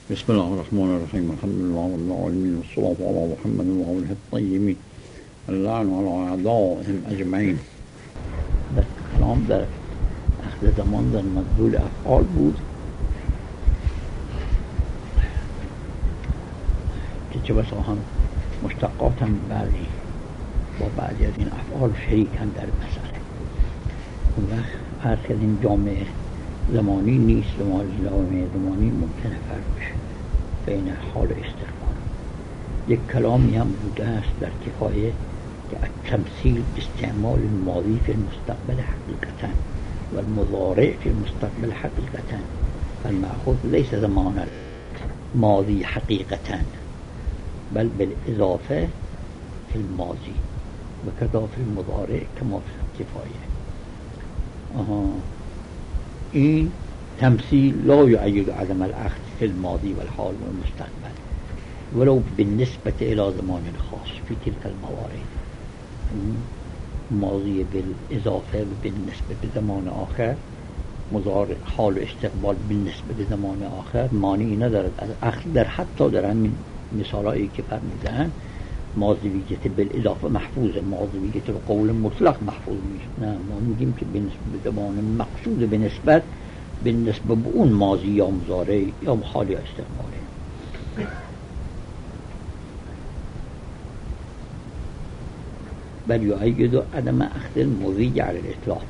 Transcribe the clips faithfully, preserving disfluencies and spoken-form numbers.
بسم الله الرحمن الرحیم. الحمد لله رب العالمین والصلاة علی محمد و آله الطیبین اللعن علی اعدائهم اجمعین. در کلام در اخر زمان در مدلول افعال بود که چه بسا هم مشتقات هم بعضی با بعضی از این افعال شریکن در مسئله. اون وقت عرض کردیم جامعه زمانی نیست، جامعه زمانی ممکنه فرق بشه بین حال و استقبال. یک کلامی هم بوده است در کفایه که التمثیل استعمال الماضی فی المستقبل حقیقتا و المضارع فی المستقبل حقیقتا فالمأخوذ لیس زمان الماضی حقیقتا بل بالاضافه فی الماضی و کذا فی المضارع کما فی الکفایه. آها این تمثيل لا يؤيد عدم الأخذ في الماضي والحال والمستقبل ولو بالنسبة إلى زمان خاص في تلك الموارد. ماضي بالإضافة بالنسبة بزمان آخر، مضارع حال و استقبال بالنسبة بزمان آخر مانعی ندارد از اخذ در حتی در همین مثالایی که فرمودن ماضیویت بالاضافه محفوظه، ماضیویت به قول مطلق محفوظ نیست. نه، ما میگیم که به نسبت زمان مقصود به نسبت به نسبت به اون ماضی یا مضارع یا حال یا استقباله. بل یؤید عدم اخذ المضی علی الاطلاق.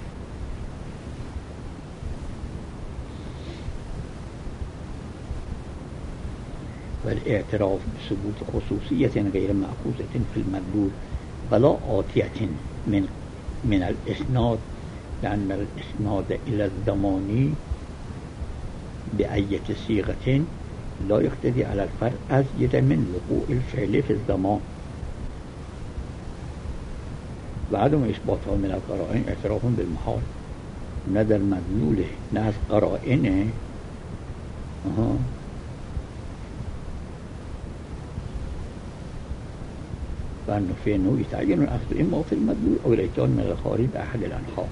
والاعتراف بثبوت خصوصية غير مأخوذة في المدلول ولا آتية من من الإسناد لأن الإسناد إلى الزمان بأية صيغة لا يقتضي على الفرق أزيد من وقوع الفعل في الزمان. وعدم إثباتها من القرائن اعتراف بالمحال. نه در مدلوله نه از قرائنه. آها وأنه في أنه يتعين الأخذ إما في المدلول أو الإتيان من الخارج بأحد الأنحاء.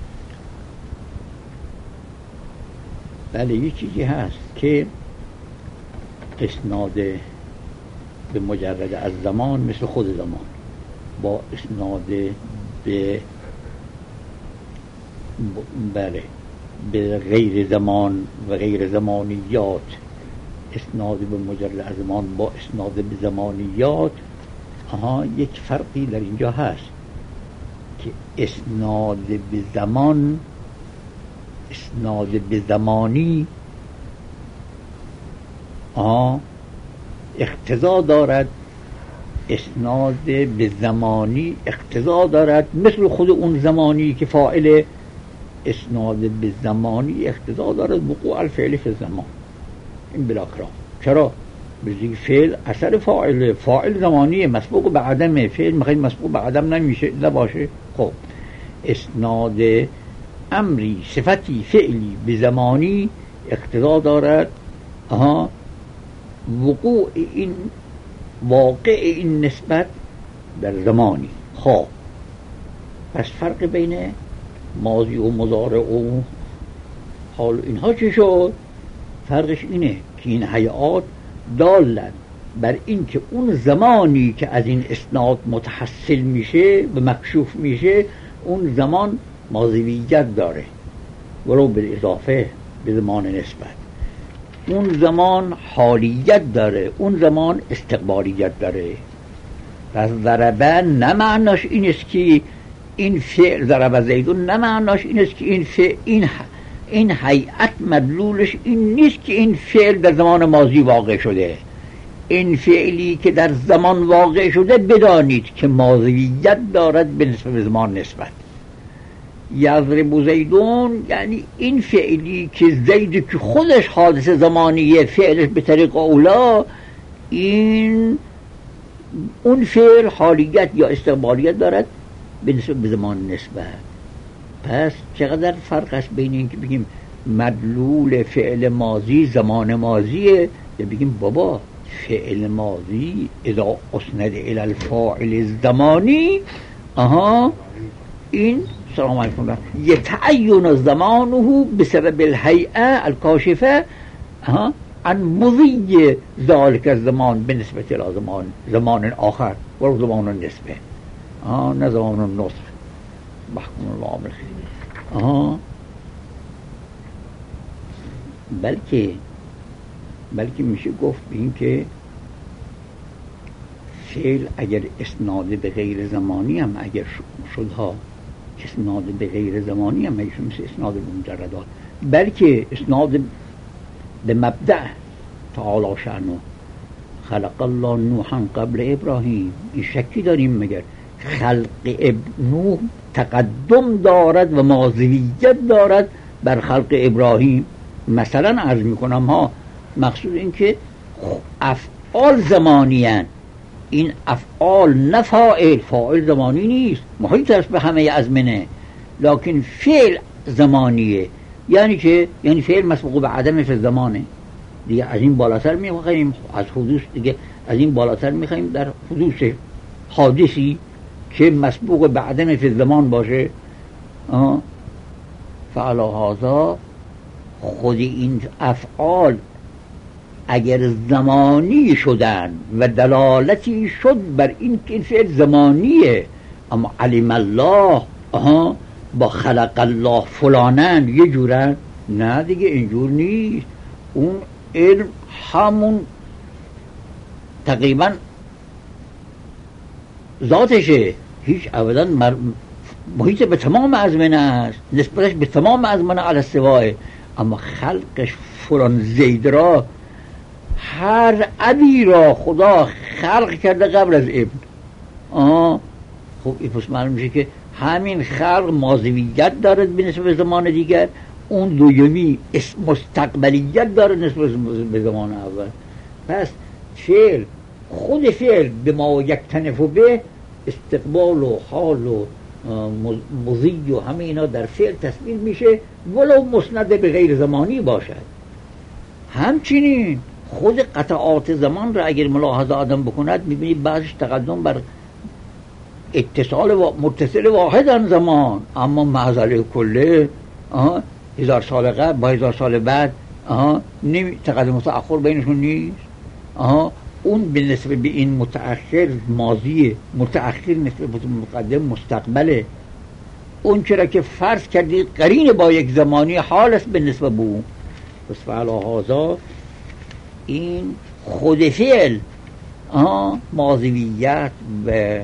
بله یک چیزی هست که اسناد به مجرد از زمان مثل خود زمان با اسناد به بله به غیر زمان و غیر زمانیات، اسناد به مجرد از زمان با اسناد به زمانیات، آها یک فرقی در اینجا هست که اسناد به زمان، اسناد به زمانی آها اقتضا دارد، اسناد به زمانی اقتضا دارد مثل خود اون زمانی که فاعل اسناد به زمانی اقتضا دارد وقوع الفعل فی الزمان. این بلا کرام. چرا؟ بزرگ فعل اثر فاعل، فاعل زمانی مسبوق به عدم، فعل میخواید مسبوق به عدم نمیشه نباشه. خب اسناد امری صفتی فعلی به زمانی اقتضا دارد آها وقوع این واقع این نسبت در زمانی. خب پس فرق بین ماضی و مضارع و حال اینها چه شد؟ فرقش اینه که این هیئات دالن بر این که اون زمانی که از این اسناد متحصل میشه به مکشوف میشه اون زمان ماضیویت داره ولو بالاضافه به زمان نسبت، اون زمان حالیت داره، اون زمان استقبالیت داره. پس ضربه نه معناش این است که این فعل ضربه زیدون، نه معناش این است که این فعل این این هیئت مدلولش این نیست که این فعل در زمان ماضی واقع شده. این فعلی که در زمان واقع شده بدانید که ماضییت دارد به نسبت به زمان نسبت. یضرب زیدون یعنی این فعلی که زید که خودش حادث زمانیه، فعلش به طریق اولا، این اون فعل حالیت یا استقبالیت دارد به نسبت به زمان نسبت. پس چقدر فرق است بین این که بگیم مدلول فعل ماضی زمان ماضیه یا بگیم بابا فعل ماضی اذا اسند الى الفاعل الزمانی آها این سلام علیکم یتعین زمانه بسبب الهیئه الکاشفه آها عن مضی ذلك الزمان بالنسبة إلى زمان زمان آخر و زمان النسبه آه نه زمان النصف محکوم الله بالخیر آه بلکه بلکه میشه گفت به این که فعل اگر اسناد به غیر زمانی هم اگر شد ها اسناد به غیر زمانی هم میشه مثل اسناد به مجردات، بلکه اسناد به مبدأ تعالی شأنه خلق الله نوحا قبل ابراهیم. این شکی داریم مگر خلق اب نوح تقدم دارد و ماضیت دارد بر خلق ابراهیم؟ مثلا عرض میکنم ها، مقصود این که افعال زمانی هن. این افعال نه فاعل، فاعل زمانی نیست، محیط است به همه ازمنه، لکن فعل زمانیه. یعنی که یعنی فعل مسبوق به عدم فی زمانه دیگه. از این بالاتر میخوایم از حدوث دیگه، از این بالاتر میخوایم در حدوث حادثی که مسبوق به عدم فی زمان باشه. فعلی هذا خود این افعال اگر زمانی شدن و دلالتی شد بر این که این فعل زمانیه، اما علم الله آها با خلق الله فلانن یه جورن، نه دیگه اینجور نیست. اون علم همون تقریبا ذاتشه، هیچ ابدا مر... محیط به تمام ازمنه است، نسبتش به تمام ازمنه علی السواه. اما خلقش فلان زید را، هر ابی را خدا خلق کرده قبل از ابن. آه خب این پس معلوم میشه که همین خلق ماضیت دارد به نسبت زمان دیگر، اون دویمی مستقبلیت داره نسبت به زمان اول. پس فعل خود فعل به ما یک تنفو به استقبال و حال و مضی و همه اینا در فعل تصویر میشه، ولو مسند به غیر زمانی باشد. همچنین خود قطعات زمان را اگر ملاحظه آدم بکند میبینی بعضش تقدم بر اتصال و متصل واحد زمان، اما معضله کله هزار سال قبل با هزار سال بعد نمی تقدم و تأخر بینشون نیست. آها اون به نسبت به این متأخر ماضی، متأخر نسبت به مقدم مستقبله. اون چرا که فرض کردید قرین با یک زمانی حال است به نسبت به اون. پس فعلا هذا این خود فعل ماضیویت و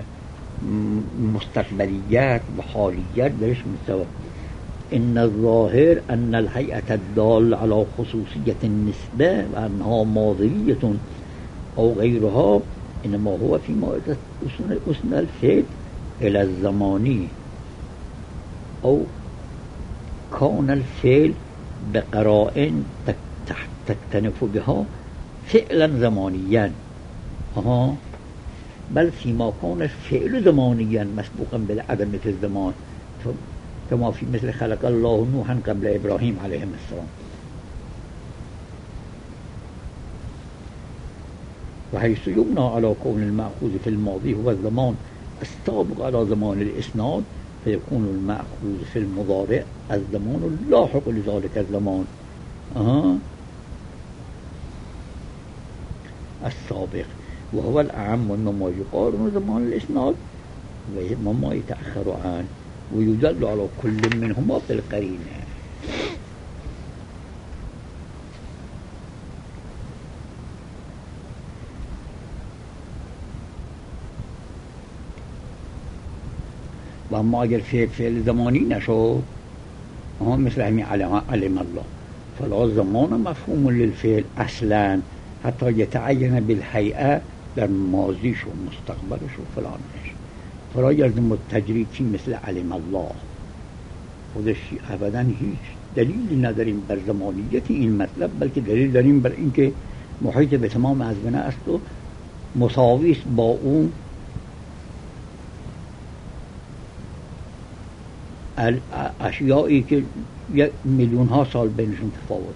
مستقبلیت و حالیت درش مستوى. ان الظاهر ان الهيئة الدال على خصوصية النسبة وانها ماضية او غيرها انما هو فيما اسند الفعل الى الزماني او كان الفعل بقرائن تكتنف بها فعلا زمانيا اها بل فيما كان الفعل زمانيا مسبوقا بالعدم في الزمان كما في مثل خلق الله نوحا قبل ابراهيم عليه السلام. وحيث يبنى على كون المأخوذ في الماضي هو الزمان السابق على زمان الإسناد فيكون المأخوذ في المضارع الزمان اللاحق لذلك الزمان أه. السابق وهو الأعم وإنما يقارن زمان الإسناد وما يتأخر عنه ويدل على كل منهما بالقرينة. و اما اگر فعل فعل زمانی نشد مثل همین علم الله فلا زمان مفهوم للفعل اصلا حتی یتعین بالهیئه در ماضیش و مستقبلش و فلانش. فلا یلزم التجرید چی مثل علم الله خودش ابدا هیچ دلیلی نداریم بر زمانیت این مطلب، بلکه دلیل داریم بر اینکه محیط به تمام ازمنه است و مساوی است با اون اشیایی که یک میلیون ها سال بینشون تفاوت.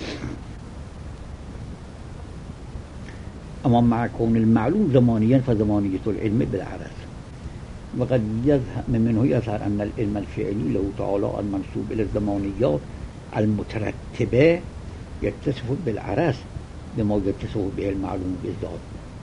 اما مع كون المعلوم زمانيا فزمانية العلم بالعرض وقد يظهر منه يظهر أن العلم الفعلي له تعالى المنسوب إلى الزمانيات المترتبة يتصف بالعرض بما يتصف به المعلوم بالذات.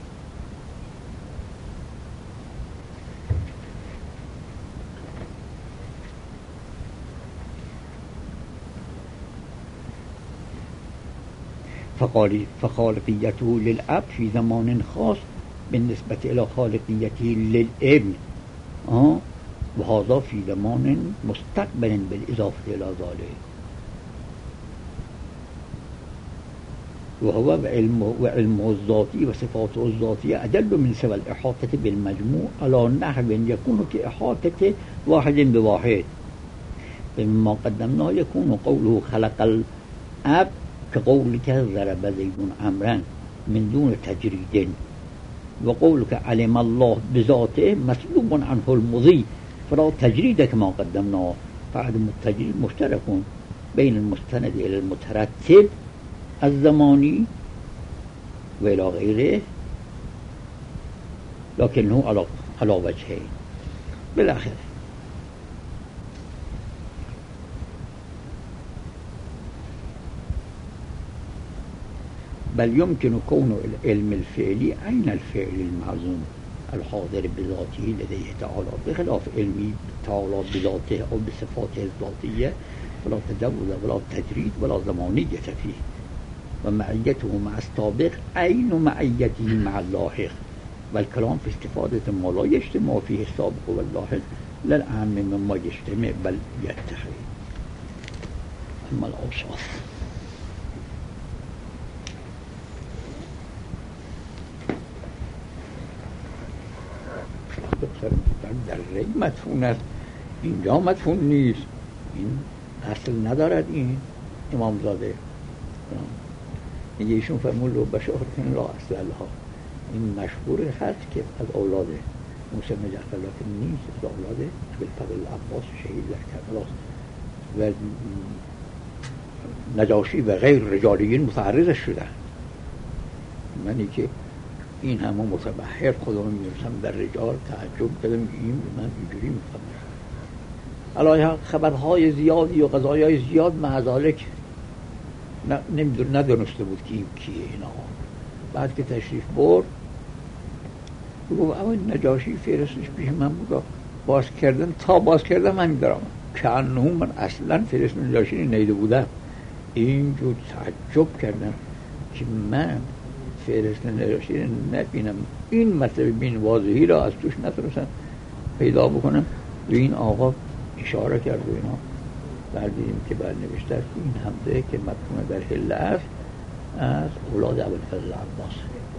فخالقيته للعبد في زمان خاص بالنسبة إلى خالقيته للابن آه وهذا في زمان مستقبل بالإضافة إلى ذلك. وهو وعلمه, وعلمه الذاتي وصفاته الذاتية أدل من سوى الإحاطة بالمجموع على نحو يكون كإحاطة واحد بواحد. فمما قدمنا يكون قوله خلق العبد كقولك ضرب زيد عمرا من دون تجريد، وقولك علم الله بذاته مسلوب عنه المضي فلا تجريد كما قدمنا. فعدم التجريد مشترك بين المستند إلى المترتب الزماني وإلى غيره، لكنه على على وجهين بالآخر. بل يمكن كون العلم الفعلي عين الفعل المعزوم الحاضر بذاته لديه تعالى، بخلاف علمي تعالى بذاته أو بصفاته الذاتية ولا تجوز ولا تجريد ولا زمانية فيه. ومعيته مع السابق عين معيته مع اللاحق، والكلام في استفادة ما لا يجتمع فيه السابق واللاحق لا الأهم مما يجتمع بل يتحد. أما الأوصاف در ری مدفون است، اینجا مدفون نیست، این اصل ندارد. این امامزاده میگه ایشون فرمول رو بشارتن لا اصل لها. این مشهور هست که از اولاد موسی بن جعفر لکن نیست، از اولاد ابوالفضل العباس شهید در کربلا و نجاشی و غیر رجالیین متعرضش شدن. منی که این همه متبحر خودم میرسم در رجال تعجب کردم این من اینجوری میفهمم. الان خبرهای زیادی و قضایای زیاد معذالک ندونسته بود که این کیه اینا. بعد که تشریف برد گفت اما نجاشی فرستش پیش من بود، باز کردن تا باز کردم من دارم که انه من اصلا فرست نجاشی نیده بودم. اینجور تعجب کردم که من فهرست نجاشی نبینم، این مطلب بین واضحی را از توش نتونستم پیدا بکنم. و این آقا اشاره کرد و اینا بعد دیدیم که بعد نوشته است این حمزه که مدفون در حله است از اولاد ابوالفضل العباس.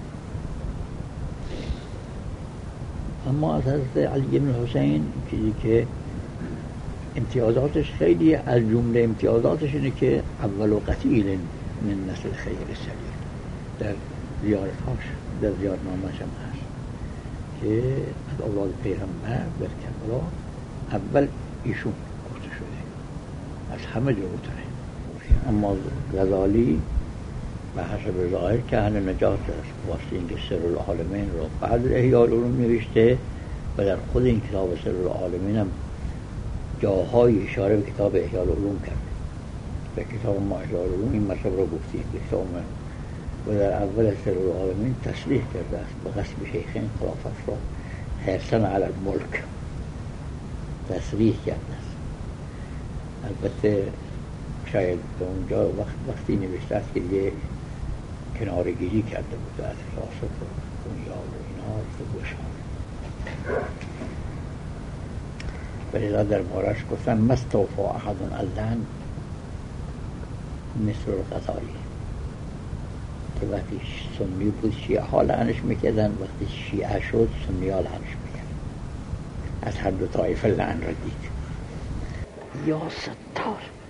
اما از حضرت علی بن حسین چیزی که امتیازاتش خیلی، از جمله امتیازاتش اینه که اول قتیل من نسل خیر سلیم در زیارتهاش در زیارتنامه‌اش هم هست که از اولاد پیغمبر در کربلا اول ایشون کشته شده، از همه جلوتره. اما غزالی به حسب ظاهر که اهل نجات است، واسه اینکه سر العالمین رو بعد احیاء العلوم نوشته و در خود این کتاب سر العالمین هم جاهای اشاره به کتاب احیاء العلوم کرده. به کتاب ما احیاء العلوم این مطلب رو گفتیم کتاب من و در اول سر العالمین تصریح کرده است به غصب شیخین خلافت را حرصاً علی الملک تصریح کرده است. البته شاید به اونجا وقت وقتی نوشته است که دیگه کنارگیری کرده بود از ریاست و دنیا و اینا رو گشاد. ولی در بارش گفتن مستوفا احد الدن مثل الغزالی که وقتی سنی بود شیعه ها لعنش میکردن، وقتی شیعه شد سنی ها لعنش میکردن. از هر دو طایفه لعن را دید. یا ستار